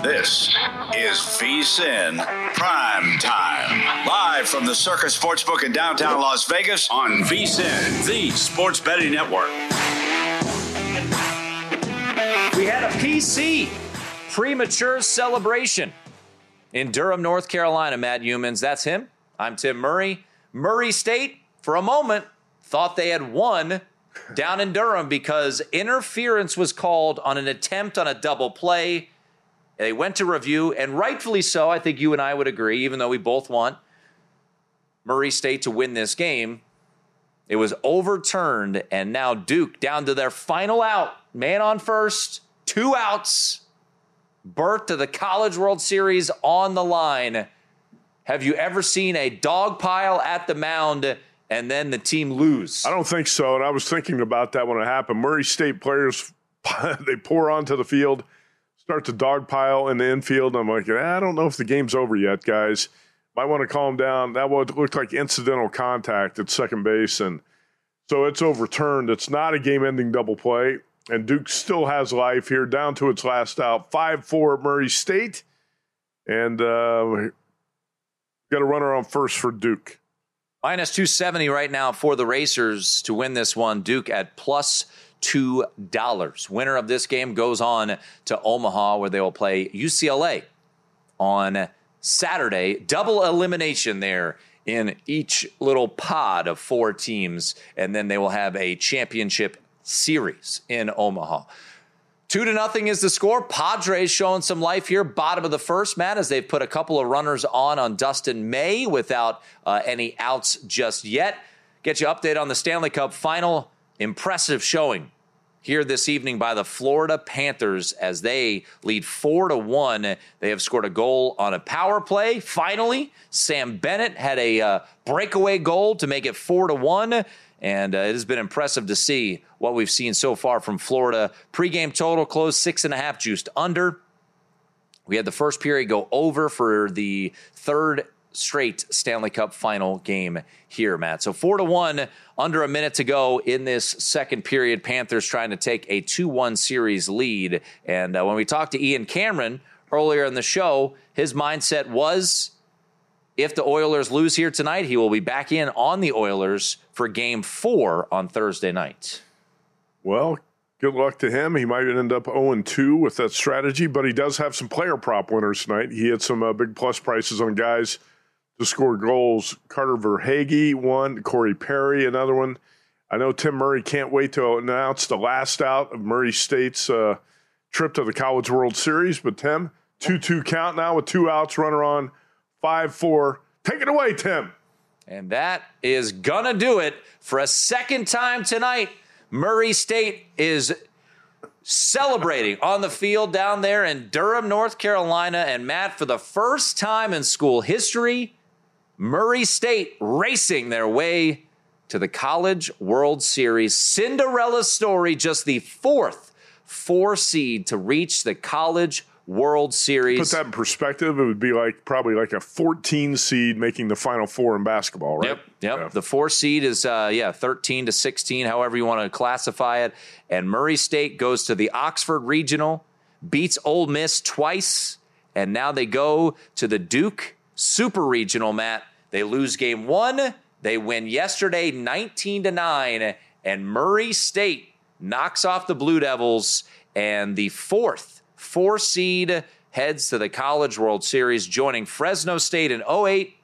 This is VSiN Prime Time. Live from the Circus Sportsbook in downtown Las Vegas on VSiN, the sports betting network. We had a PC premature celebration in Durham, North Carolina. Matt Youmans, that's him. I'm Tim Murray. Murray State, for a moment, thought they had won down in Durham because interference was called on an attempt on a double play. They went to review, and rightfully so. I think you and I would agree, even though we both want Murray State to win this game. It was overturned, and now Duke down to their final out. Man on first, 2 outs. Berth to the College World Series on the line. Have you ever seen a dog pile at the mound and then the team lose? I don't think so, and I was thinking about that when it happened. Murray State players, they pour onto the field, start to dogpile in the infield. I'm like, I don't know if the game's over yet, guys. Might want to calm down. That looked like incidental contact at second base, and so it's overturned. It's not a game-ending double play, and Duke still has life here down to its last out. 5-4 Murray State, and got a runner on first for Duke. Minus 270 right now for the Racers to win this one. Duke at plus $2. Winner of this game goes on to Omaha, where they will play UCLA on Saturday. Double elimination there in each little pod of 4 teams, and then they will have a championship series in Omaha. 2-0 is the score. Padres showing some life here, bottom of the first, Matt, as they've put a couple of runners on Dustin May without any outs just yet. Get you update on the Stanley Cup final. Impressive showing here this evening by the Florida Panthers as they lead 4-1. They have scored a goal on a power play. Finally, Sam Bennett had a breakaway goal to make it 4-1. And it has been impressive to see what we've seen so far from Florida. Pre-game total closed 6.5, juiced under. We had the first period go over for the third straight Stanley Cup final game here, Matt. So 4-1, under a minute to go in this second period. Panthers trying to take a 2-1 series lead. And when we talked to Ian Cameron earlier in the show, his mindset was, if the Oilers lose here tonight, he will be back in on the Oilers for Game 4 on Thursday night. Well, good luck to him. He might end up 0-2 with that strategy, but he does have some player prop winners tonight. He had some big plus prices on guys to score goals. Carter Verhaeghe, one. Corey Perry, another one. I know Tim Murray can't wait to announce the last out of Murray State's trip to the College World Series. But, Tim, 2-2 count now with 2 outs, runner on, 5-4. Take it away, Tim. And that is going to do it for a second time tonight. Murray State is celebrating on the field down there in Durham, North Carolina. And, Matt, for the first time in school history, Murray State racing their way to the College World Series. Cinderella story, just the 4th 4 seed to reach the College World Series. Put that in perspective, it would be probably like a 14 seed making the Final Four in basketball, right? Yep. Yeah. The 4 seed is 13 to 16, however you want to classify it. And Murray State goes to the Oxford Regional, beats Ole Miss twice, and now they go to the Duke Super Regional, Matt. They lose Game 1. They win yesterday 19-9, and Murray State knocks off the Blue Devils, and the 4th 4 seed heads to the College World Series, joining Fresno State in 2008,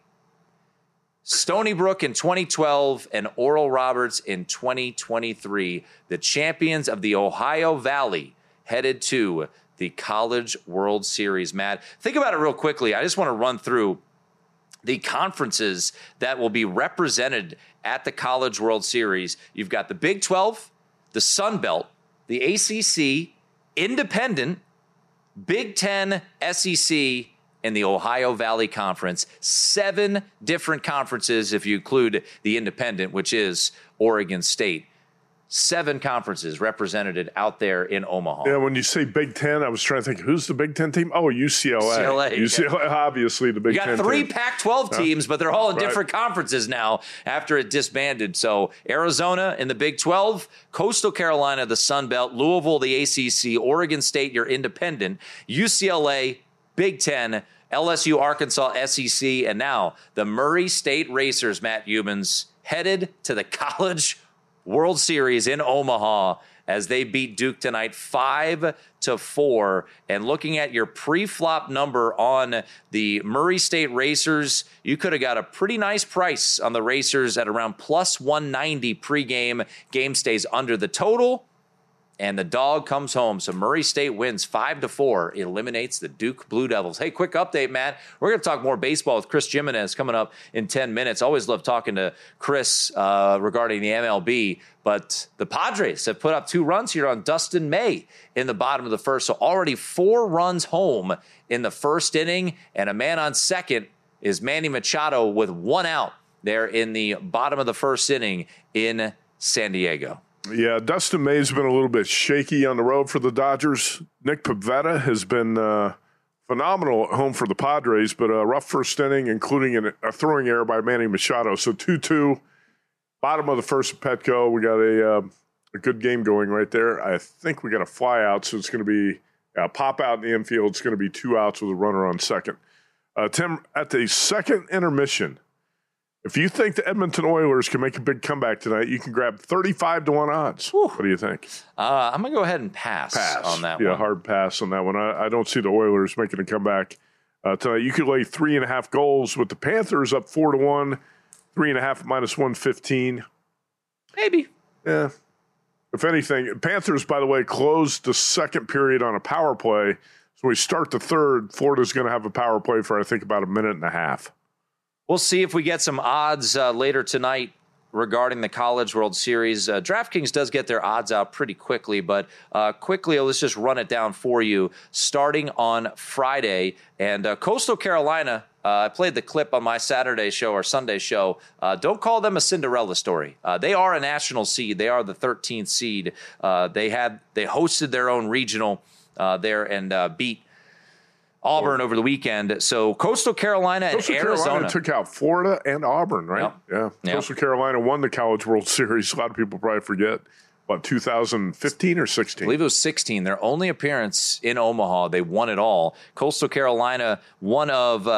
Stony Brook in 2012, and Oral Roberts in 2023. The champions of the Ohio Valley headed to the College World Series. Matt, think about it real quickly. I just want to run through the conferences that will be represented at the College World Series. You've got the Big 12, the Sun Belt, the ACC, Independent, Big 10, SEC, and the Ohio Valley Conference. 7 different conferences if you include the Independent, which is Oregon State. 7 conferences represented out there in Omaha. Yeah, when you say Big Ten, I was trying to think, who's the Big Ten team? Oh, UCLA. UCLA, obviously the Big Ten. You got 3 Pac-12 teams, but they're all in different conferences now after it disbanded. So Arizona in the Big 12, Coastal Carolina, the Sun Belt, Louisville, the ACC, Oregon State, your Independent, UCLA, Big Ten, LSU, Arkansas, SEC, and now the Murray State Racers, Matt Youmans, headed to the College World Series in Omaha as they beat Duke tonight 5-4. And looking at your pre-flop number on the Murray State Racers, you could have got a pretty nice price on the Racers at around plus 190 pregame. Game stays under the total, and the dog comes home. So Murray State wins 5-4, eliminates the Duke Blue Devils. Hey, quick update, Matt. We're going to talk more baseball with Chris Jimenez coming up in 10 minutes. Always love talking to Chris regarding the MLB. But the Padres have put up 2 runs here on Dustin May in the bottom of the first. So already 4 runs home in the first inning. And a man on second is Manny Machado with 1 out there in the bottom of the first inning in San Diego. Yeah, Dustin May's been a little bit shaky on the road for the Dodgers. Nick Pivetta has been phenomenal at home for the Padres, but a rough first inning, including a throwing error by Manny Machado. So 2-2, bottom of the first at Petco. We got a good game going right there. I think we got a fly out, so it's going to be a pop out in the infield. It's going to be 2 outs with a runner on second. Tim, at the second intermission, if you think the Edmonton Oilers can make a big comeback tonight, you can grab 35-1 odds. Whew. What do you think? I'm going to go ahead and pass on that one. Yeah, hard pass on that one. I don't see the Oilers making a comeback tonight. You could lay 3.5 goals with the Panthers up 4-1, 3.5 minus 115. Maybe. Yeah. If anything, Panthers, by the way, closed the second period on a power play. So we start the third. Florida's going to have a power play for, I think, about a minute and a half. We'll see if we get some odds later tonight regarding the College World Series. DraftKings does get their odds out pretty quickly, but quickly, let's just run it down for you. Starting on Friday, and Coastal Carolina, I played the clip on my Saturday show or Sunday show. Don't call them a Cinderella story. They are a national seed. They are the 13th seed. They hosted their own regional there and beat Auburn over the weekend. So Coastal Carolina and Arizona. Carolina took out Florida and Auburn, right? Yep. Yeah. Coastal Carolina won the College World Series. A lot of people probably forget. What, 2015 or 16? I believe it was 16. Their only appearance in Omaha. They won it all. Coastal Carolina, one of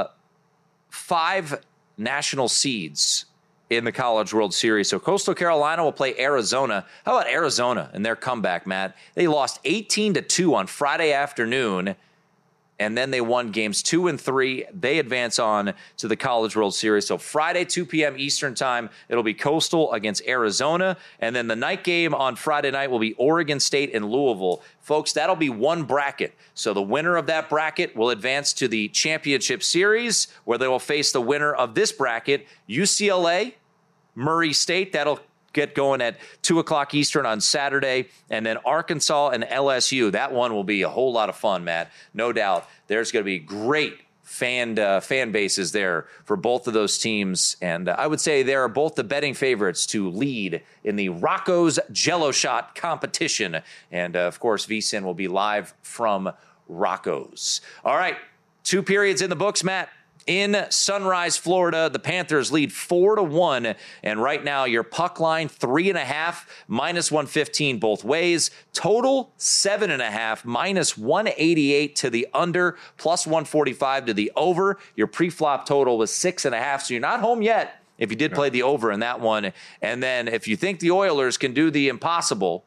5 national seeds in the College World Series. So Coastal Carolina will play Arizona. How about Arizona and their comeback, Matt? They lost 18-2 on Friday afternoon, and then they won games 2 and 3. They advance on to the College World Series. So Friday, 2 p.m. Eastern time, it'll be Coastal against Arizona. And then the night game on Friday night will be Oregon State and Louisville. Folks, that'll be one bracket. So the winner of that bracket will advance to the championship series, where they will face the winner of this bracket, UCLA, Murray State. That'll get going at 2 o'clock Eastern on Saturday. And then Arkansas and LSU. That one will be a whole lot of fun, Matt. No doubt. There's going to be great fan bases there for both of those teams. And I would say they are both the betting favorites to lead in the Rocco's Jello Shot competition. And, of course, VSiN will be live from Rocco's. All right, 2 periods in the books, Matt. In Sunrise, Florida, the Panthers lead 4-1, and right now your puck line 3.5 minus 115 both ways. Total 7.5 minus 188 to the under, plus 145 to the over. Your pre-flop total was 6.5, so you're not home yet if you did play the over in that one. And then if you think the Oilers can do the impossible,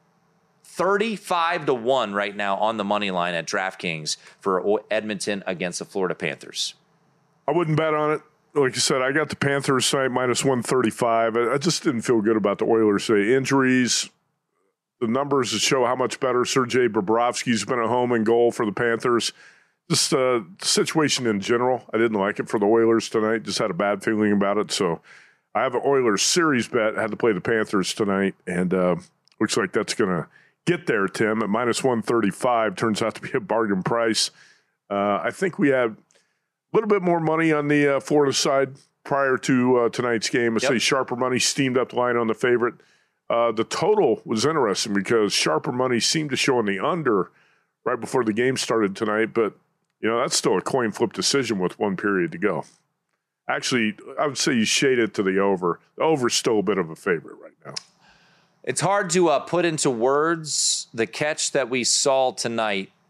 35-1 right now on the money line at DraftKings for Edmonton against the Florida Panthers. I wouldn't bet on it. Like you said, I got the Panthers tonight minus 135. I just didn't feel good about the Oilers today. Injuries, the numbers that show how much better Sergei Bobrovsky's been at home and goal for the Panthers. Just the situation in general, I didn't like it for the Oilers tonight. Just had a bad feeling about it. So I have an Oilers series bet. I had to play the Panthers tonight, and looks like that's going to get there, Tim, at minus 135. Turns out to be a bargain price. I think we have a little bit more money on the Florida side prior to tonight's game. I say sharper money steamed up the line on the favorite. The total was interesting because sharper money seemed to show on the under right before the game started tonight. But, you know, that's still a coin flip decision with 1 period to go. Actually, I would say you shade it to the over. The over's still a bit of a favorite right now. It's hard to put into words the catch that we saw tonight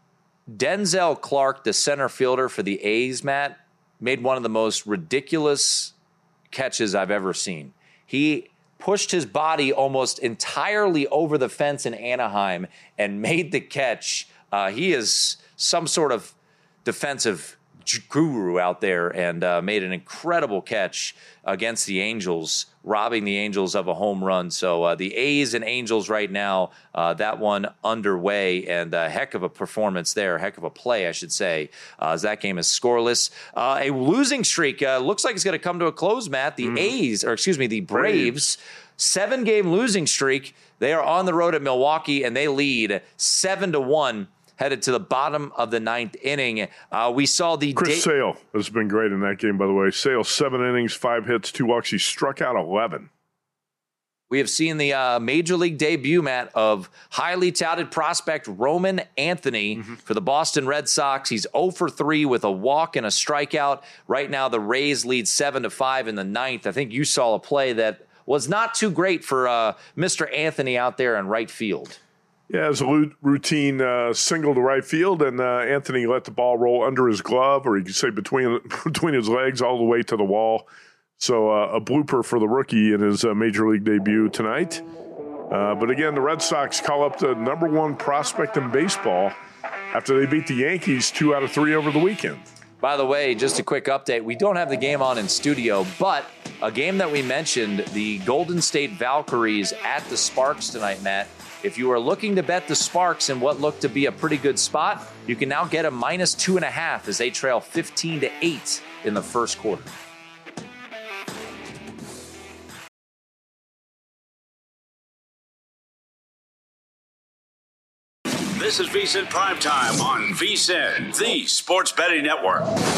Denzel Clark, the center fielder for the A's, Matt, made one of the most ridiculous catches I've ever seen. He pushed his body almost entirely over the fence in Anaheim and made the catch. He is some sort of defensive guru out there and made an incredible catch against the Angels, robbing the Angels of a home run. So the A's and Angels right now, that one underway, and a heck of a performance there, heck of a play, I should say, as that game is scoreless. A losing streak looks like it's going to come to a close, Matt. The the Braves, 7-game losing streak. They are on the road at Milwaukee, and they lead 7-1. Headed to the bottom of the 9th inning. We saw the Chris Sale has been great in that game, by the way. Sale, 7 innings, 5 hits, 2 walks. He struck out 11. We have seen the major league debut, Matt, of highly touted prospect Roman Anthony for the Boston Red Sox. He's 0 for 3 with a walk and a strikeout. Right now, the Rays lead 7-5 in the 9th. I think you saw a play that was not too great for Mr. Anthony out there in right field. Yeah, it was a routine single to right field, and Anthony let the ball roll under his glove, or you could say between his legs, all the way to the wall. So a blooper for the rookie in his major league debut tonight. But again, the Red Sox call up the number 1 prospect in baseball after they beat the Yankees 2 out of 3 over the weekend. By the way, just a quick update. We don't have the game on in studio, but a game that we mentioned, the Golden State Valkyries at the Sparks tonight, Matt. If you are looking to bet the Sparks in what looked to be a pretty good spot, you can now get a -2.5 as they trail 15-8 in the first quarter. This is VSiN Primetime on VSiN, the Sports Betting Network.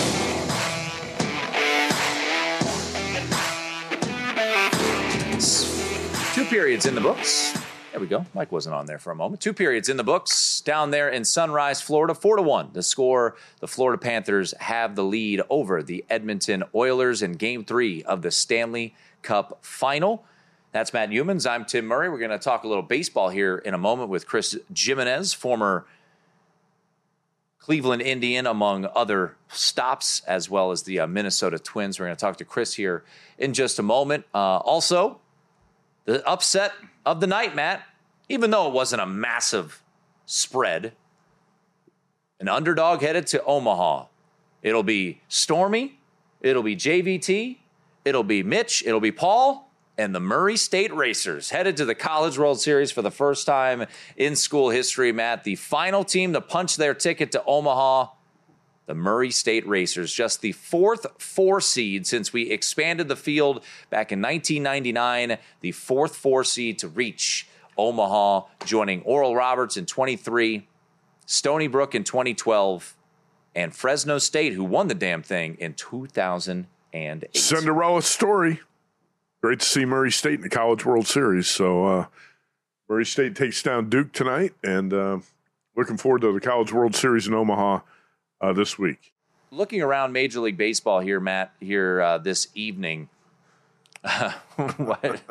Two periods in the books. There we go. Mike wasn't on there for a moment. 2 periods in the books down there in Sunrise, Florida. 4-1. The score, the Florida Panthers have the lead over the Edmonton Oilers in Game 3 of the Stanley Cup Final. That's Matt Youmans. I'm Tim Murray. We're going to talk a little baseball here in a moment with Chris Jimenez, former Cleveland Indian, among other stops, as well as the Minnesota Twins. We're going to talk to Chris here in just a moment. Also, the upset of the night, Matt, even though it wasn't a massive spread, an underdog headed to Omaha. It'll be Stormy, it'll be JVT, it'll be Mitch, it'll be Paul, and the Murray State Racers headed to the College World Series for the first time in school history, Matt. The final team to punch their ticket to Omaha, the Murray State Racers, just the 4th 4 seed since we expanded the field back in 1999, the 4th 4 seed to reach Omaha, joining Oral Roberts in 23, Stony Brook in 2012, and Fresno State, who won the damn thing in 2008. Cinderella story. Great to see Murray State in the College World Series. So Murray State takes down Duke tonight, and looking forward to the College World Series in Omaha this week. Looking around Major League Baseball here, Matt, here this evening. What?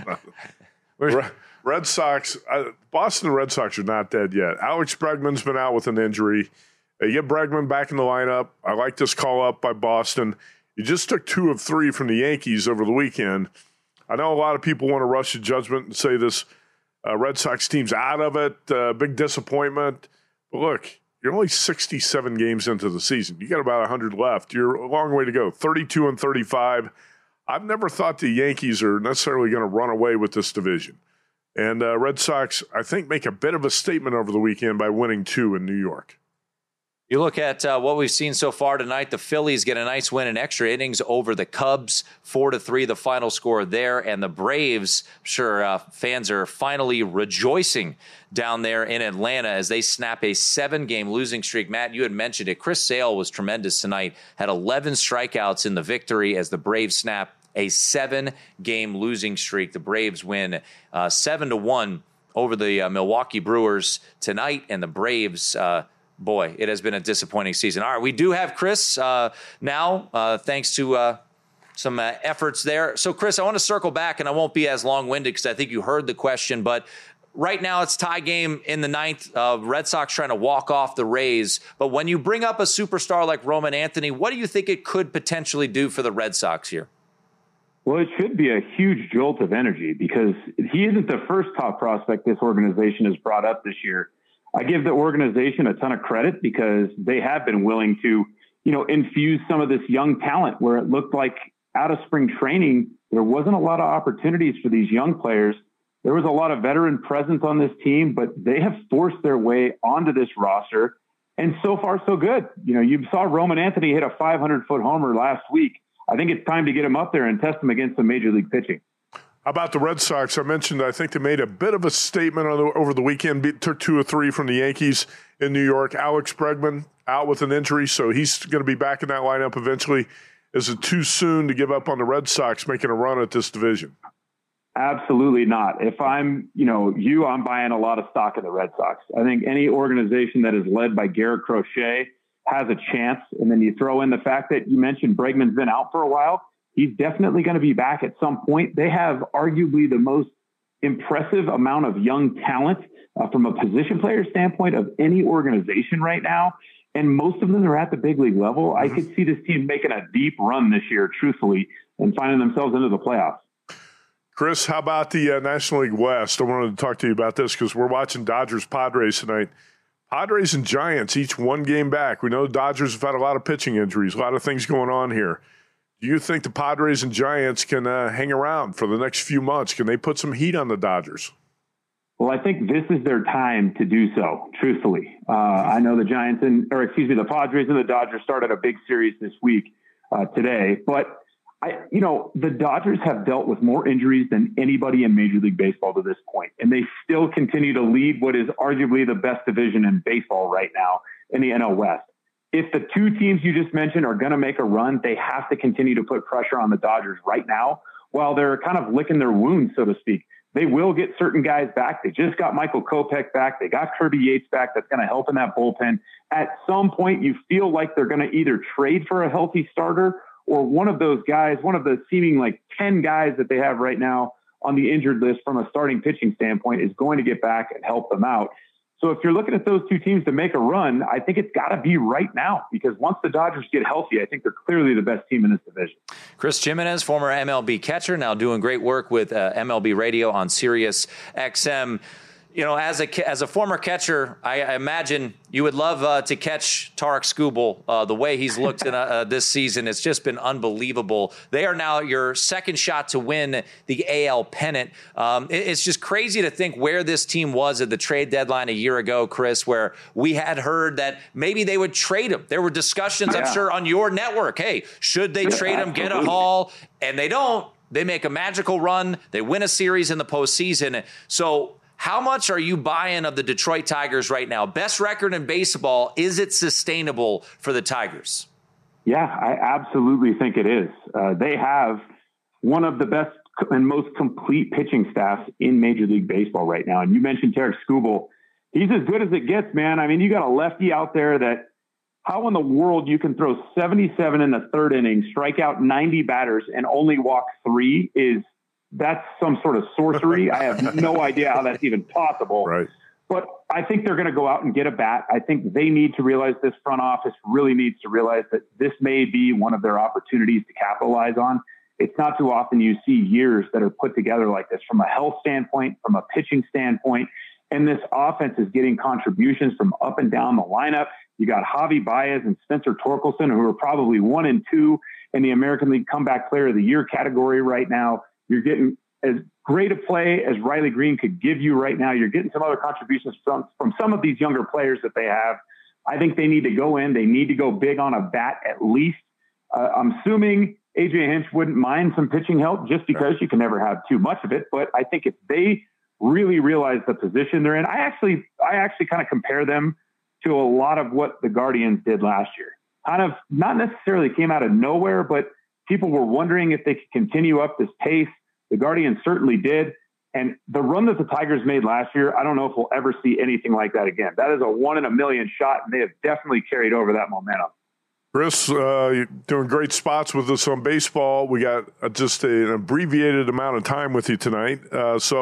Red Sox, Boston Red Sox are not dead yet. Alex Bregman's been out with an injury. You get Bregman back in the lineup. I like this call up by Boston. You just took 2 of 3 from the Yankees over the weekend. I know a lot of people want to rush to judgment and say this Red Sox team's out of it, big disappointment. But look, you're only 67 games into the season. You got about 100 left. You're a long way to go. 32-35. I've never thought the Yankees are necessarily going to run away with this division. And Red Sox, I think, make a bit of a statement over the weekend by winning 2 in New York. You look at what we've seen so far tonight. The Phillies get a nice win in extra innings over the Cubs, 4-3, the final score there. And the Braves, fans are finally rejoicing down there in Atlanta as they snap a 7-game losing streak. Matt, you had mentioned it. Chris Sale was tremendous tonight, had 11 strikeouts in the victory as the Braves snap a 7-game losing streak. The Braves win 7-1 over the Milwaukee Brewers tonight, and the Braves boy, it has been a disappointing season. All right, we do have Chris now, thanks to some efforts there. So, Chris, I want to circle back, and I won't be as long-winded because I think you heard the question, but right now it's tie game in the ninth. Red Sox trying to walk off the Rays. But when you bring up a superstar like Roman Anthony, what do you think it could potentially do for the Red Sox here? Well, it should be a huge jolt of energy because he isn't the first top prospect this organization has brought up this year. I give the organization a ton of credit because they have been willing to, infuse some of this young talent where it looked like out of spring training, there wasn't a lot of opportunities for these young players. There was a lot of veteran presence on this team, but they have forced their way onto this roster. And so far, so good. You saw Roman Anthony hit a 500-foot homer last week. I think it's time to get him up there and test him against some major league pitching. How about the Red Sox? I mentioned, I think they made a bit of a statement over the weekend, took 2 or 3 from the Yankees in New York. Alex Bregman out with an injury, so he's going to be back in that lineup eventually. Is it too soon to give up on the Red Sox making a run at this division? Absolutely not. If I'm, I'm buying a lot of stock in the Red Sox. I think any organization that is led by Garrett Crochet has a chance. And then you throw in the fact that you mentioned Bregman's been out for a while. He's definitely going to be back at some point. They have arguably the most impressive amount of young talent from a position player standpoint of any organization right now. And most of them are at the big league level. I could see this team making a deep run this year, truthfully, and finding themselves into the playoffs. Chris, how about the National League West? I wanted to talk to you about this because we're watching Dodgers-Padres tonight. Padres and Giants, each 1 game back. We know the Dodgers have had a lot of pitching injuries, a lot of things going on here. Do you think the Padres and Giants can hang around for the next few months? Can they put some heat on the Dodgers? Well, I think this is their time to do so, truthfully. I know the the Padres and the Dodgers started a big series this week today, but the Dodgers have dealt with more injuries than anybody in Major League Baseball to this point, and they still continue to lead what is arguably the best division in baseball right now in the NL West. If the 2 teams you just mentioned are going to make a run, they have to continue to put pressure on the Dodgers right now while they're kind of licking their wounds, so to speak. They will get certain guys back. They just got Michael Kopech back. They got Kirby Yates back. That's going to help in that bullpen. At some point, you feel like they're going to either trade for a healthy starter or one of those guys, one of the seeming 10 guys that they have right now on the injured list from a starting pitching standpoint is going to get back and help them out. So if you're looking at those 2 teams to make a run, I think it's got to be right now because once the Dodgers get healthy, I think they're clearly the best team in this division. Chris Jimenez, former MLB catcher, now doing great work with MLB Radio on Sirius XM. As a former catcher, I imagine you would love to catch Tarik Skubal. The way he's looked in this season, it's just been unbelievable. They are now your second shot to win the AL pennant. It's just crazy to think where this team was at the trade deadline a year ago, Chris, where we had heard that maybe they would trade him. There were discussions, I'm sure, on your network. Hey, should they trade him, get a haul? And they don't. They make a magical run. They win a series in the postseason. So how much are you buying of the Detroit Tigers right now? Best record in baseball. Is it sustainable for the Tigers? Yeah, I absolutely think it is. They have one of the best and most complete pitching staffs in Major League Baseball right now. And you mentioned Tarik Skubal. He's as good as it gets, man. I mean, you got a lefty out there that how in the world you can throw 77 in the 3rd inning, strike out 90 batters, and only walk 3 that's some sort of sorcery. I have no idea how that's even possible. Right. But I think they're going to go out and get a bat. I think they need to realize this front office really needs to realize that this may be one of their opportunities to capitalize on. It's not too often you see years that are put together like this from a health standpoint, from a pitching standpoint. And this offense is getting contributions from up and down the lineup. You got Javi Baez and Spencer Torkelson, who are probably 1 and 2 in the American League Comeback Player of the Year category right now. You're getting as great a play as Riley Green could give you right now. You're getting some other contributions from some of these younger players that they have. I think they need to go in. They need to go big on a bat at least. I'm assuming AJ Hinch wouldn't mind some pitching help just because you can never have too much of it. But I think if they really realize the position they're in, I actually kind of compare them to a lot of what the Guardians did last year. Kind of not necessarily came out of nowhere, but people were wondering if they could continue up this pace. The Guardians certainly did. And the run that the Tigers made last year, I don't know if we'll ever see anything like that again. That is a 1 in a million shot, and they have definitely carried over that momentum. Chris, you're doing great spots with us on baseball. We got just an abbreviated amount of time with you tonight. So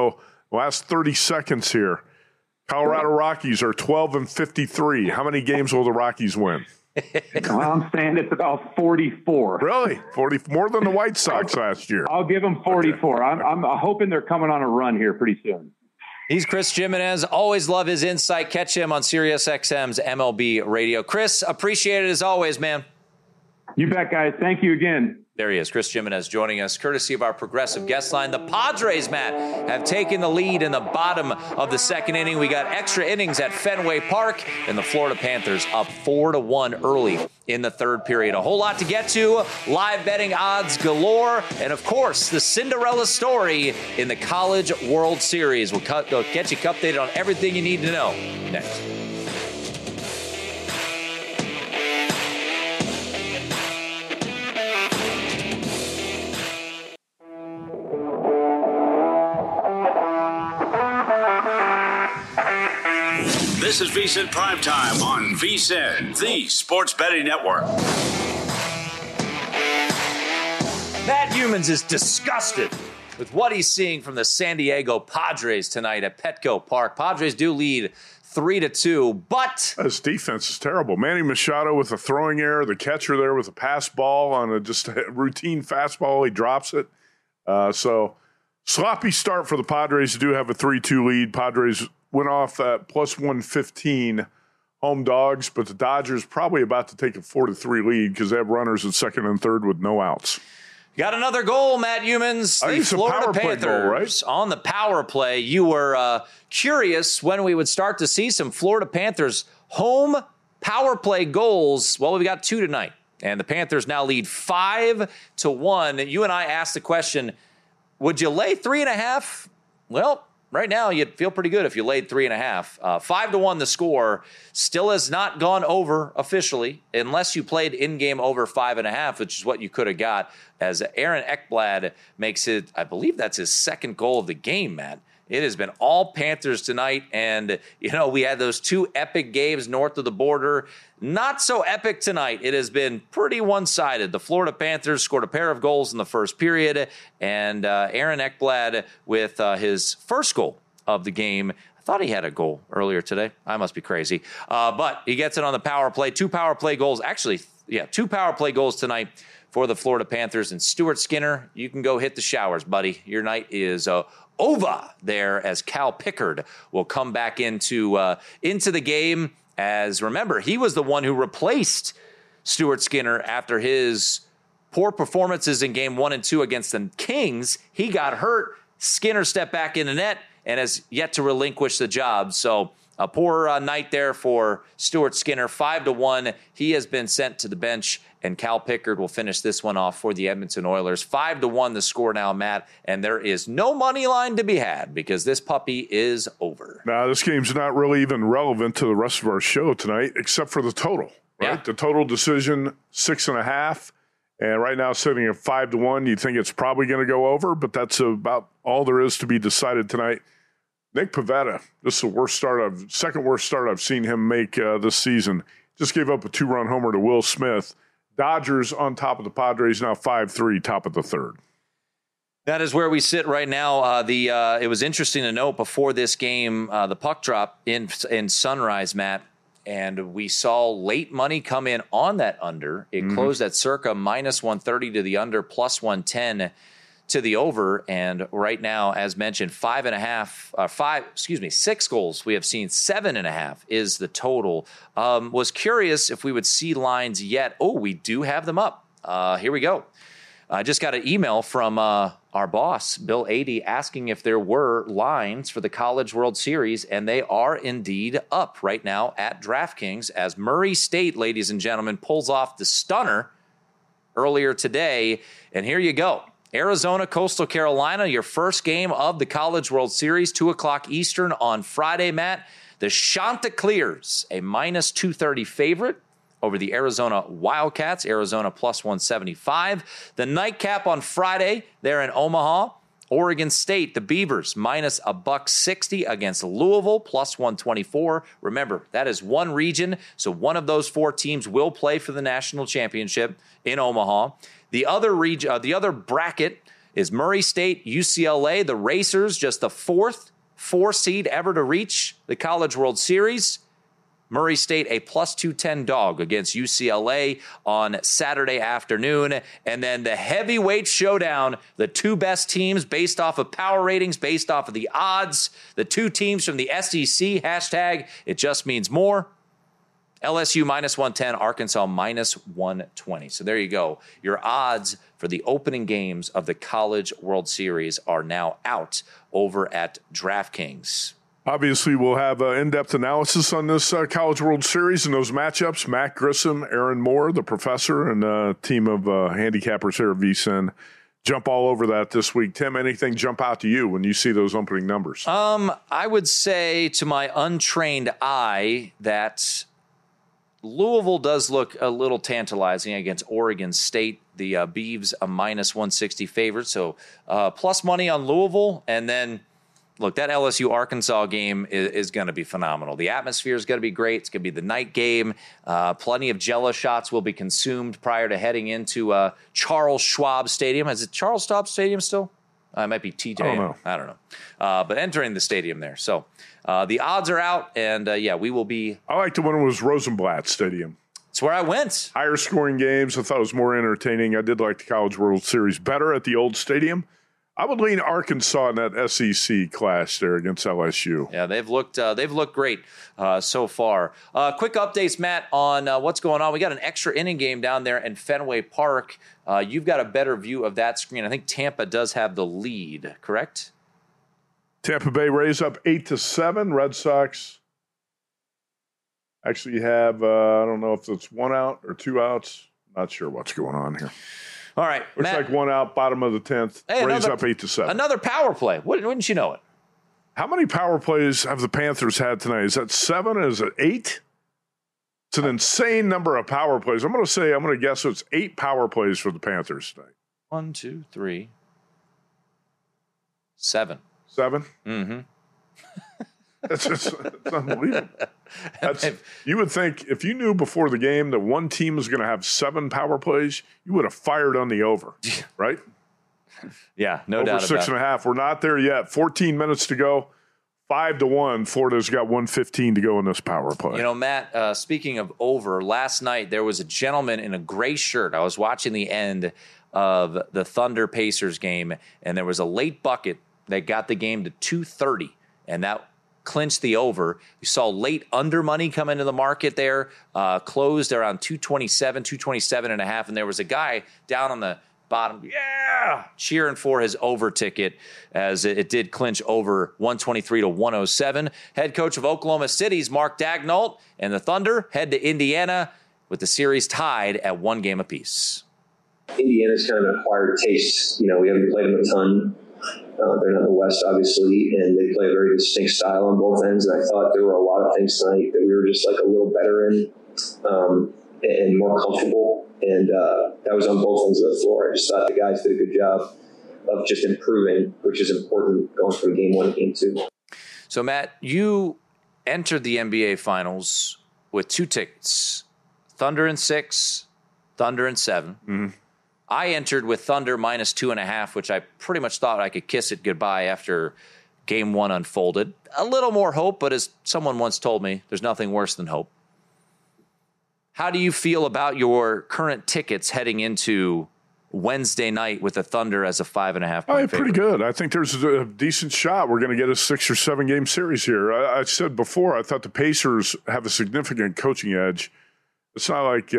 Last 30 seconds here. Colorado Rockies are 12-53. How many games will the Rockies win? Well, I'm saying it's about 44. Really? 40, more than the White Sox last year. I'll give them 44. Okay. I'm hoping they're coming on a run here pretty soon. He's Chris Jimenez. Always love his insight. Catch him on SiriusXM's MLB Radio. Chris, appreciate it as always, man. You bet, guys. Thank you again. There he is, Chris Jimenez, joining us, courtesy of our progressive guest line. The Padres, Matt, have taken the lead in the bottom of the second inning. We got extra innings at Fenway Park, and the Florida Panthers up 4-1 early in the third period. A whole lot to get to, live betting odds galore, and, of course, the Cinderella story in the College World Series. We'll get you updated on everything you need to know next. This is VSiN Primetime on VSiN, the Sports Betting Network. Matt Youmans is disgusted with what he's seeing from the San Diego Padres tonight at Petco Park. Padres do lead 3-2, but his defense is terrible. Manny Machado with a throwing error, the catcher there with a pass ball on just a routine fastball. He drops it. So sloppy start for the Padres. Do have a 3-2 lead. Padres went off at plus 115 home dogs, but the Dodgers probably about to take a 4-3 lead because they have runners at second and third with no outs. Got another goal, Matt Youmans. I think it's a power play goal, right? On the power play. You were curious when we would start to see some Florida Panthers home power play goals. Well, we've got 2 tonight, and the Panthers now lead 5-1. You and I asked the question, would you lay 3.5? Well, right now, you'd feel pretty good if you laid 3.5. 5-1 the score. Still has not gone over officially, unless you played in-game over 5.5, which is what you could have got, as Aaron Ekblad makes it, I believe that's his second goal of the game, Matt. It has been all Panthers tonight, and, we had those 2 epic games north of the border. Not so epic tonight. It has been pretty one-sided. The Florida Panthers scored a pair of goals in the first period, and Aaron Ekblad with his first goal of the game. I thought he had a goal earlier today. I must be crazy. But he gets it on the power play. 2 power play goals. Actually, 2 power play goals tonight for the Florida Panthers. And Stuart Skinner, you can go hit the showers, buddy. Your night is over there, as Cal Pickard will come back into the game. As remember, he was the one who replaced Stuart Skinner after his poor performances in game 1 and 2 against the Kings. He got hurt. Skinner stepped back in the net and has yet to relinquish the job. So a poor night there for Stuart Skinner. 5-1. He has been sent to the bench, and Cal Pickard will finish this one off for the Edmonton Oilers. 5-1 the score now, Matt, and there is no money line to be had because this puppy is over. Now, this game's not really even relevant to the rest of our show tonight, except for the total, right? Yeah. The total decision, 6.5, and right now sitting at 5-1. You think it's probably going to go over, but that's about all there is to be decided tonight. Nick Pivetta, this is the second worst start I've seen him make this season. Just gave up a 2-run homer to Will Smith. Dodgers on top of the Padres, now 5-3, top of the third. That is where we sit right now. It was interesting to note before this game, the puck drop in Sunrise, Matt, and we saw late money come in on that under. It closed at circa minus 130 to the under, plus 110 to the over. And right now, as mentioned, 6 goals. We have seen 7.5 is the total. Was curious if we would see lines yet. Oh, we do have them up. Here we go. I just got an email from our boss, Bill Adey, asking if there were lines for the College World Series, and they are indeed up right now at DraftKings as Murray State, ladies and gentlemen, pulls off the stunner earlier today. And here you go. Arizona, Coastal Carolina, your first game of the College World Series, 2 o'clock Eastern on Friday, Matt. The Chanticleers, a minus 230 favorite over the Arizona Wildcats, Arizona plus 175. The nightcap on Friday, there in Omaha, Oregon State, the Beavers, minus $160 against Louisville, plus 124. Remember, that is one region, so one of those 4 teams will play for the national championship in Omaha. The other region, the other bracket is Murray State, UCLA, the Racers, just the 4th 4 seed ever to reach the College World Series. Murray State, a plus 210 dog against UCLA on Saturday afternoon. And then the heavyweight showdown, the 2 best teams based off of power ratings, based off of the odds, the 2 teams from the SEC, hashtag it just means more. LSU minus 110, Arkansas minus 120. So there you go. Your odds for the opening games of the College World Series are now out over at DraftKings. Obviously, we'll have in-depth analysis on this College World Series and those matchups. Matt Grissom, Aaron Moore, the professor, and a team of handicappers here at VSiN jump all over that this week. Tim, anything jump out to you when you see those opening numbers? I would say to my untrained eye that Louisville does look a little tantalizing against Oregon State. The Beavs a minus 160 favorite, so plus money on Louisville, and then look, that LSU-Arkansas game is going to be phenomenal. The atmosphere is going to be great. It's going to be the night game. Plenty of Jell-O shots will be consumed prior to heading into Charles Schwab Stadium. Is it Charles Schwab Stadium still? It might be TJ. I don't know. But entering the stadium there. So the odds are out, and, we will be. I liked it when it was Rosenblatt Stadium. It's where I went. Higher scoring games. I thought it was more entertaining. I did like the College World Series better at the old stadium. I would lean Arkansas in that SEC clash there against LSU. Yeah, they've looked great so far. Quick updates, Matt, on what's going on. We got an extra inning game down there in Fenway Park. You've got a better view of that screen. I think Tampa does have the lead, correct? Tampa Bay Rays up 8-7. Red Sox actually have, I don't know if it's 1 out or 2 outs. Not sure what's going on here. All right, looks Matt, like 1 out, bottom of the 10th. Hey, Rays up 8-7. Another power play. Wouldn't you know it? How many power plays have the Panthers had tonight? Is that 7? Is it 8? It's an insane number of power plays. I'm going to guess it's 8 power plays for the Panthers tonight. 1, 2, 3, 7. 7? Mm-hmm. It's unbelievable. You would think if you knew before the game that one team was going to have 7 power plays, you would have fired on the over, right? Yeah, no doubt about it. Over 6.5. We're not there yet. 14 minutes to go. 5-1. Florida's got 1:15 to go in this power play. You know, Matt, speaking of over, last night there was a gentleman in a gray shirt. I was watching the end of the Thunder Pacers game, and there was a late bucket that got the game to 2:30, and that clinched the over. We saw late under money come into the market there, closed around 227 and a half, and there was a guy down on the bottom, cheering for his over ticket as it did clinch over 123-107. Head coach of Oklahoma City's Mark Daigneault, and the Thunder head to Indiana with the series tied at 1 game apiece. Indiana's kind of an acquired taste. We haven't played them a ton. They're not the West, obviously, and they play a very distinct style on both ends. And I thought there were a lot of things tonight that we were just like a little better in and more comfortable. And that was on both ends of the floor. I just thought the guys did a good job of just improving, which is important going from game 1 to game 2. So, Matt, you entered the NBA Finals with 2 tickets, Thunder in 6, Thunder in 7. Mm-hmm. I entered with Thunder minus 2.5, which I pretty much thought I could kiss it goodbye after game 1 unfolded. A little more hope, but as someone once told me, there's nothing worse than hope. How do you feel about your current tickets heading into Wednesday night with the Thunder as a 5.5 point favorite? Pretty good. I think there's a decent shot we're going to get a 6 or 7 game series here. I said before, I thought the Pacers have a significant coaching edge. It's not like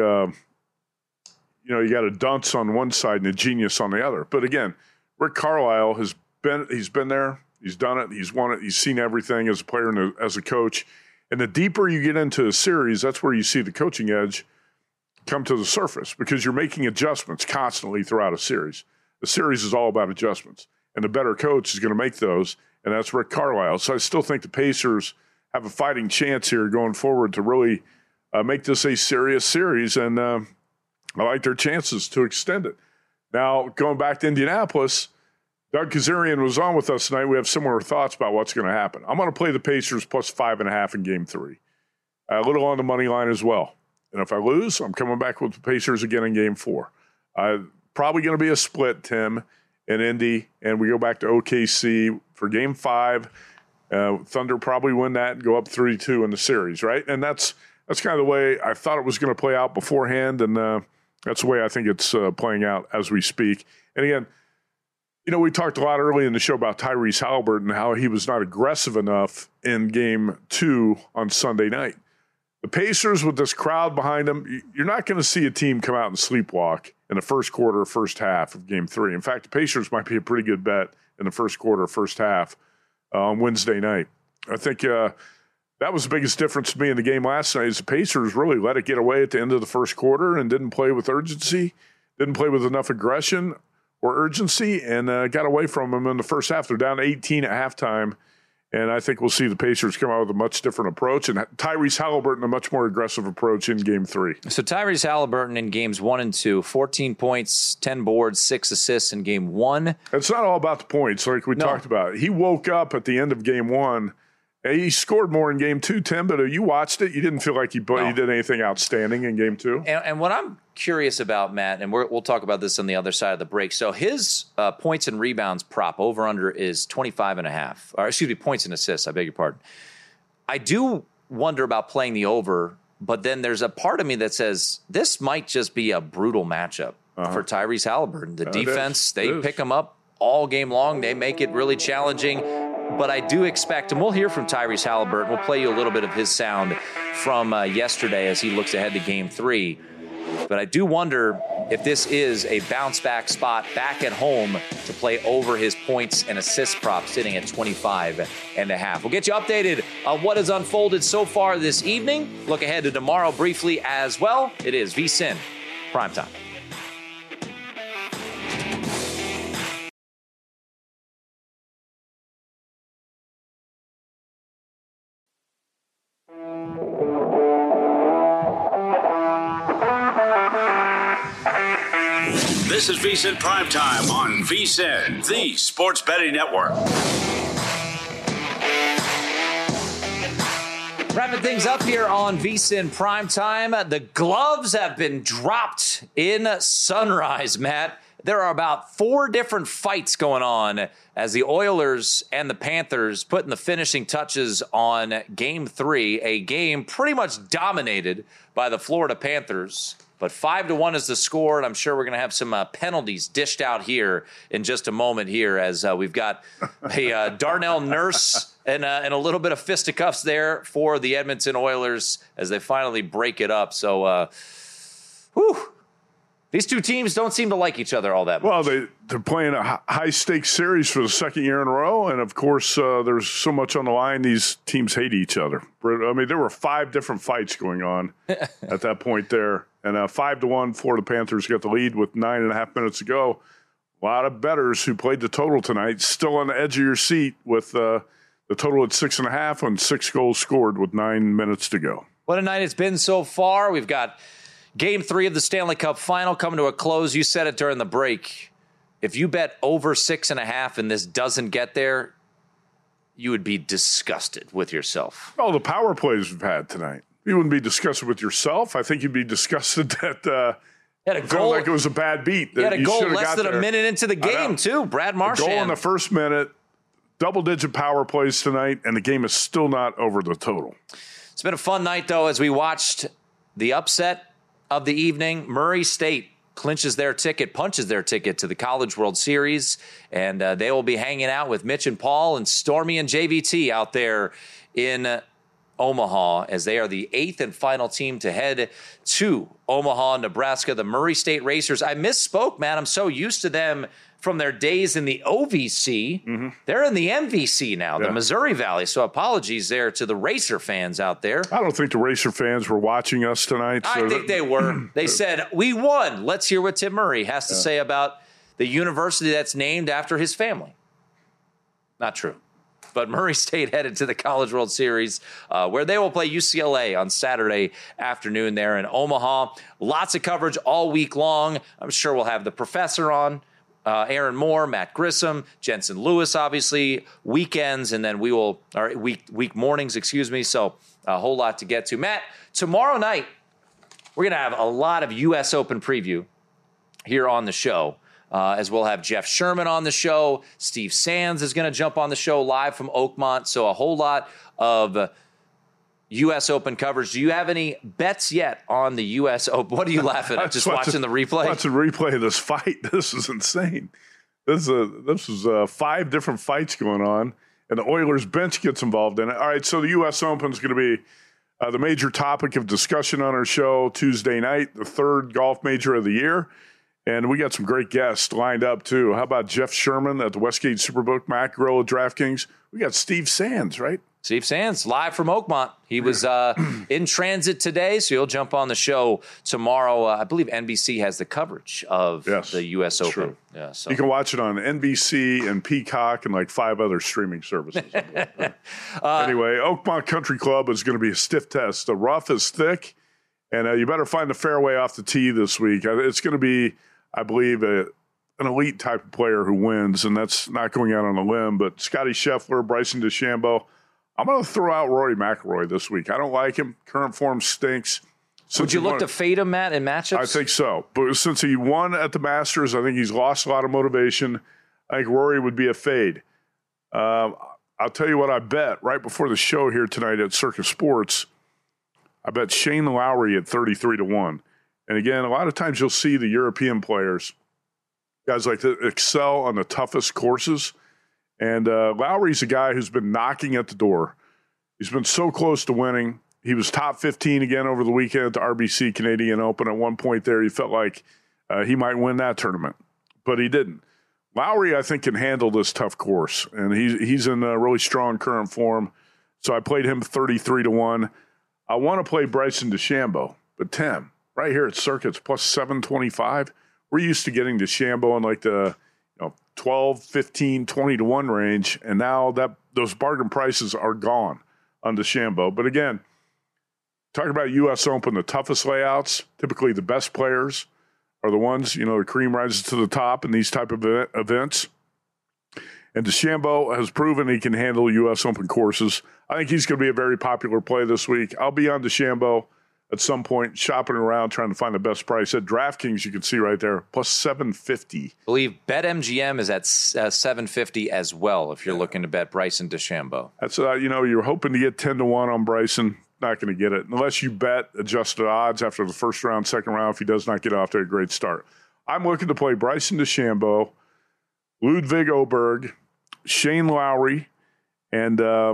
you got a dunce on one side and a genius on the other. But again, Rick Carlisle he's been there, he's done it, he's won it, he's seen everything as a player and as a coach. And the deeper you get into a series, that's where you see the coaching edge come to the surface because you're making adjustments constantly throughout a series. The series is all about adjustments, and the better coach is going to make those, and that's Rick Carlisle. So I still think the Pacers have a fighting chance here going forward to really make this a serious series, and I like their chances to extend it. Now, going back to Indianapolis, Doug Kazarian was on with us tonight. We have similar thoughts about what's going to happen. I'm going to play the Pacers plus 5.5 in game 3. A little on the money line as well. And if I lose, I'm coming back with the Pacers again in game 4. Probably going to be a split, Tim, in Indy, and we go back to OKC for game 5. Thunder probably win that and go up 3-2 in the series, right? And that's kind of the way I thought it was going to play out beforehand, and that's the way I think it's playing out as we speak. And again, we talked a lot early in the show about Tyrese Haliburton and how he was not aggressive enough in Game 2 on Sunday night. The Pacers, with this crowd behind them, you're not going to see a team come out and sleepwalk in the first quarter or first half of Game 3. In fact, the Pacers might be a pretty good bet in the first quarter or first half on Wednesday night. I think that was the biggest difference to me in the game last night is the Pacers really let it get away at the end of the first quarter and didn't play with urgency, didn't play with enough aggression or urgency, and got away from them in the first half. They're down 18 at halftime. And I think we'll see the Pacers come out with a much different approach, and Tyrese Haliburton a much more aggressive approach in Game 3. So Tyrese Haliburton in Games 1 and 2, 14 points, 10 boards, 6 assists in Game 1. It's not all about the points like we talked about. He woke up at the end of Game 1. He scored more in Game 2, Tim, but you watched it. You didn't feel like he did anything outstanding in Game 2? And what I'm curious about, Matt, and we'll talk about this on the other side of the break. So his points and rebounds prop over-under is 25.5. Or excuse me, points and assists. I beg your pardon. I do wonder about playing the over, but then there's a part of me that says this might just be a brutal matchup for Tyrese Haliburton. The defense, they pick him up all game long. They make it really challenging. But I do expect, and we'll hear from Tyrese Haliburton. We'll play you a little bit of his sound from yesterday as he looks ahead to Game 3. But I do wonder if this is a bounce-back spot back at home to play over his points and assist prop sitting at 25.5. We'll get you updated on what has unfolded so far this evening. Look ahead to tomorrow briefly as well. It is VSiN Primetime. This is VSiN Primetime on VSiN, the Sports Betting Network. Wrapping things up here on VSiN Primetime. The gloves have been dropped in Sunrise, Matt. There are about 4 different fights going on as the Oilers and the Panthers putting the finishing touches on Game 3, a game pretty much dominated by the Florida Panthers. But 5-1 is the score, and I'm sure we're going to have some penalties dished out here in just a moment here as we've got a Darnell Nurse and a little bit of fisticuffs there for the Edmonton Oilers as they finally break it up. So, these two teams don't seem to like each other all that much. Well, they're playing a high-stakes series for the second year in a row, and, of course, there's so much on the line, these teams hate each other. I mean, there were 5 different fights going on at that point there. And 5-1 Florida Panthers got the lead with 9.5 minutes to go. A lot of bettors who played the total tonight still on the edge of your seat with the total at 6.5 on 6 goals scored with 9 minutes to go. What a night it's been so far. We've got Game 3 of the Stanley Cup Final coming to a close. You said it during the break. If you bet over 6.5 and this doesn't get there, you would be disgusted with yourself. Oh, the power plays we've had tonight. You wouldn't be disgusted with yourself. I think you'd be disgusted that felt like it was a bad beat. He had a goal less than a minute into the game, too. Brad Marchand. Goal in the first minute, double-digit power plays tonight, and the game is still not over the total. It's been a fun night, though, as we watched the upset of the evening. Murray State punches their ticket to the College World Series, and they will be hanging out with Mitch and Paul and Stormy and JVT out there in Omaha as they are the 8th and final team to head to Omaha, Nebraska. The Murray State Racers. I misspoke, man. I'm so used to them from their days in the OVC. Mm-hmm. They're in the MVC now, the Missouri Valley. So apologies there to the Racer fans out there. I don't think the Racer fans were watching us tonight. I think they were. They said, we won. Let's hear what Tim Murray has to say about the university that's named after his family. Not true. But Murray State headed to the College World Series where they will play UCLA on Saturday afternoon there in Omaha. Lots of coverage all week long. I'm sure we'll have the professor on, Aaron Moore, Matt Grissom, Jensen Lewis, obviously, weekends, and then week mornings, So a whole lot to get to. Matt, tomorrow night, we're going to have a lot of U.S. Open preview here on the show. as we'll have Jeff Sherman on the show. Steve Sands is going to jump on the show live from Oakmont. So a whole lot of U.S. Open coverage. Do you have any bets yet on the U.S. Open? What are you laughing at? Just watching the replay? Watching the replay of this fight. This is insane. This is 5 different fights going on, and the Oilers bench gets involved in it. All right, so the U.S. Open is going to be the major topic of discussion on our show Tuesday night, the 3rd golf major of the year. And we got some great guests lined up, too. How about Jeff Sherman at the Westgate Superbook, Matt Grohl at DraftKings? We got Steve Sands, right? Steve Sands, live from Oakmont. He was in transit today, so he'll jump on the show tomorrow. I believe NBC has the coverage of the U.S. Open. True. Yeah, so you can watch it on NBC and Peacock and like 5 other streaming services. Anyway, Oakmont Country Club is going to be a stiff test. The rough is thick, and you better find the fairway off the tee this week. It's going to be, I believe, an elite type of player who wins, and that's not going out on a limb. But Scotty Scheffler, Bryson DeChambeau. I'm going to throw out Rory McIlroy this week. I don't like him. Current form stinks. Would you look to fade him, Matt, in matchups? I think so. But since he won at the Masters, I think he's lost a lot of motivation. I think Rory would be a fade. I'll tell you what I bet right before the show here tonight at Circus Sports. I bet Shane Lowry at 33-1. And again, a lot of times you'll see the European players, guys like to excel on the toughest courses. And Lowry's a guy who's been knocking at the door. He's been so close to winning. He was top 15 again over the weekend at the RBC Canadian Open. At one point there, he felt like he might win that tournament, but he didn't. Lowry, I think, can handle this tough course, and he's in a really strong current form. So I played him 33-1. I want to play Bryson DeChambeau, but Tim, right here at Circuits, plus 725. We're used to getting DeChambeau in like the 12, 15, 20-1 range, and now those bargain prices are gone on DeChambeau. But again, talking about U.S. Open, the toughest layouts, typically the best players are the ones, the cream rises to the top in these type of events. And DeChambeau has proven he can handle U.S. Open courses. I think he's going to be a very popular play this week. I'll be on DeChambeau at some point, shopping around, trying to find the best price. At DraftKings, you can see right there, plus 750. I believe BetMGM is at 750 as well, if you're looking to bet Bryson DeChambeau. That's, you're hoping to get 10-1 on Bryson. Not going to get it. Unless you bet adjusted odds after the first round, second round, if he does not get off to a great start. I'm looking to play Bryson DeChambeau, Ludwig Oberg, Shane Lowry, and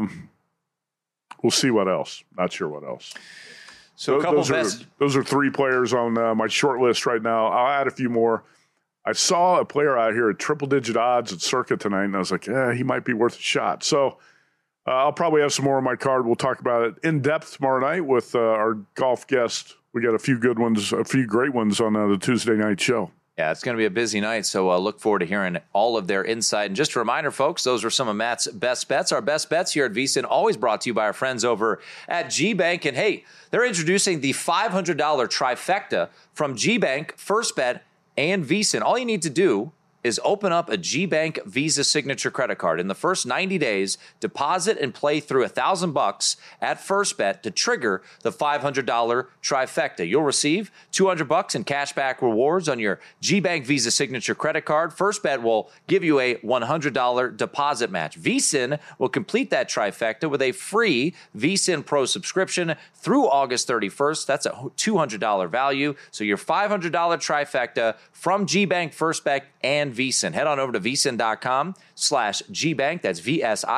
we'll see what else. Not sure what else. So those are 3 players on my short list right now. I'll add a few more. I saw a player out here at triple-digit odds at Circa tonight, and I was like, he might be worth a shot. So I'll probably have some more on my card. We'll talk about it in depth tomorrow night with our golf guest. We got a few good ones, a few great ones on the Tuesday night show. Yeah, it's going to be a busy night, so look forward to hearing all of their insight. And just a reminder, folks, those are some of Matt's best bets. Our best bets here at VSiN, always brought to you by our friends over at GBank. And hey, they're introducing the $500 trifecta from GBank, First Bet, and VSiN. All you need to do is open up a GBank Visa Signature credit card. In the first 90 days, deposit and play through $1,000 at First Bet to trigger the $500 trifecta. You'll receive $200 in cashback rewards on your GBank Visa Signature credit card. First Bet will give you a $100 deposit match. VSiN will complete that trifecta with a free VSiN Pro subscription through August 31st. That's a $200 value. So your $500 trifecta from GBank, First Bet, and VSiN. Head on over to VSiN.com/GBank. That's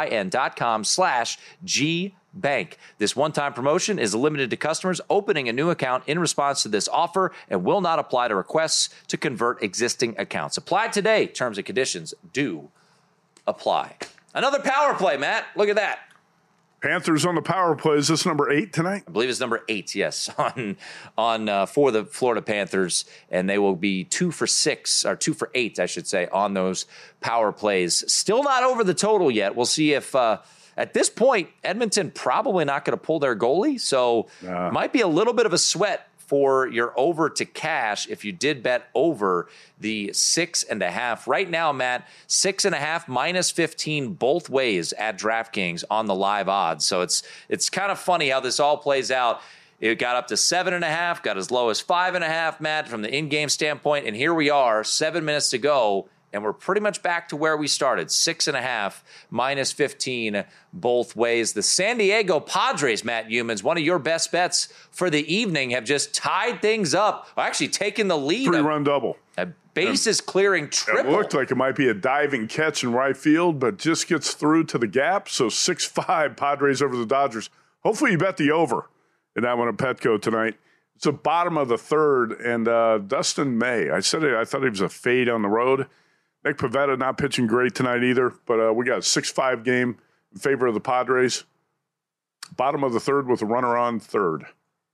VSIN.com/GBank. This one-time promotion is limited to customers opening a new account in response to this offer and will not apply to requests to convert existing accounts. Apply today. Terms and conditions do apply. Another power play, Matt. Look at that. Panthers on the power play. Is this number 8 tonight? I believe it's number 8, yes, on for the Florida Panthers, and they will be 2 for 6, or 2 for 8, I should say, on those power plays. Still not over the total yet. We'll see if at this point Edmonton probably not going to pull their goalie, so might be a little bit of a sweat for your over to cash if you did bet over the 6.5. Right now, Matt, 6.5 minus 15 both ways at DraftKings on the live odds. So it's kind of funny how this all plays out. It got up to 7.5, got as low as 5.5, Matt, from the in-game standpoint. And here we are, 7 minutes to go, and we're pretty much back to where we started. 6.5, minus 15 both ways. The San Diego Padres, Matt Youmans, one of your best bets for the evening, have just tied things up, or actually taken the lead. 3-run double. A bases clearing triple. It looked like it might be a diving catch in right field, but just gets through to the gap. So 6-5 Padres over the Dodgers. Hopefully you bet the over in that one at Petco tonight. It's the bottom of the third, and Dustin May. I thought he was a fade on the road. Nick Pivetta not pitching great tonight either, but we got a 6-5 game in favor of the Padres. Bottom of the third with a runner on third.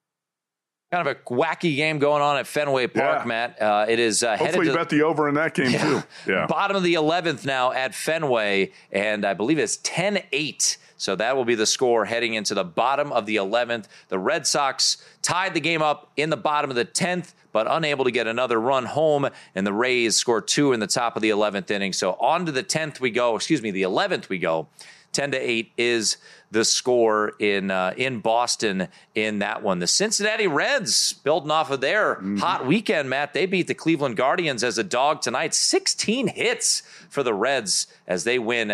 Kind of a wacky game going on at Fenway Park, Matt. It is hopefully you bet the over in that game, too. Yeah. Bottom of the 11th now at Fenway, and I believe it's 10-8. So that will be the score heading into the bottom of the 11th. The Red Sox tied the game up in the bottom of the 10th, but unable to get another run home, and the Rays scored 2 in the top of the 11th inning. So on to the 10th we go. The 11th we go. 10-8 is the score in Boston in that one. The Cincinnati Reds, building off of their hot weekend, Matt, they beat the Cleveland Guardians as a dog tonight. 16 hits for the Reds as they win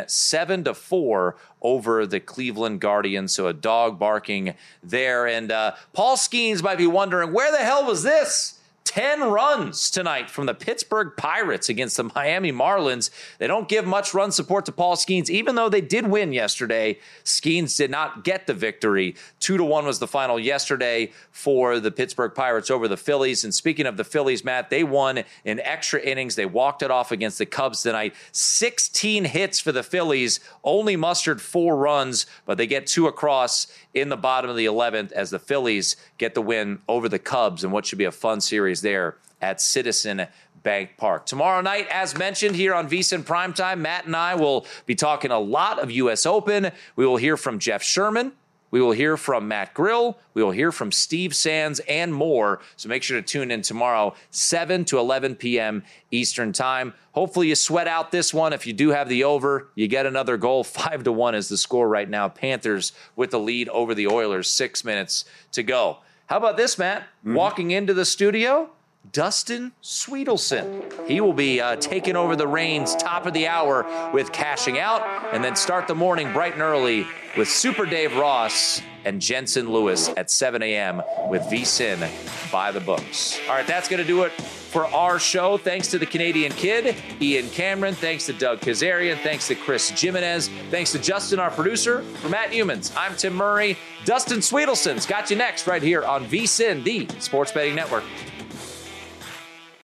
7-4 over the Cleveland Guardians. So a dog barking there. And Paul Skeens might be wondering, where the hell was this? 10 runs tonight from the Pittsburgh Pirates against the Miami Marlins. They don't give much run support to Paul Skeens, even though they did win yesterday. Skeens did not get the victory. 2-1 was the final yesterday for the Pittsburgh Pirates over the Phillies. And speaking of the Phillies, Matt, they won in extra innings. They walked it off against the Cubs tonight. 16 hits for the Phillies, only mustered 4 runs, but they get 2 across in the bottom of the 11th as the Phillies get the win over the Cubs in what should be a fun series there at Citizen Bank Park. Tomorrow night, as mentioned here on VSiN Primetime, Matt and I will be talking a lot of U.S. Open. We will hear from Jeff Sherman. We will hear from Matt Grill. We will hear from Steve Sands and more. So make sure to tune in tomorrow, 7 to 11 p.m. Eastern Time. Hopefully you sweat out this one. If you do have the over, you get another goal. 5-1 is the score right now. Panthers with the lead over the Oilers. 6 minutes to go. How about this, Matt? Walking into the studio, Dustin Sweetelson. He will be taking over the reins top of the hour with Cashing Out, and then start the morning bright and early with Super Dave Ross and Jensen Lewis at 7 a.m. with VSiN by the books. All right, that's going to do it for our show. Thanks to the Canadian Kid, Ian Cameron. Thanks to Doug Kazarian. Thanks to Chris Jimenez. Thanks to Justin, our producer. For Matt Youmans, I'm Tim Murray. Dustin Sweetelson's got you next right here on VSiN, the Sports Betting Network.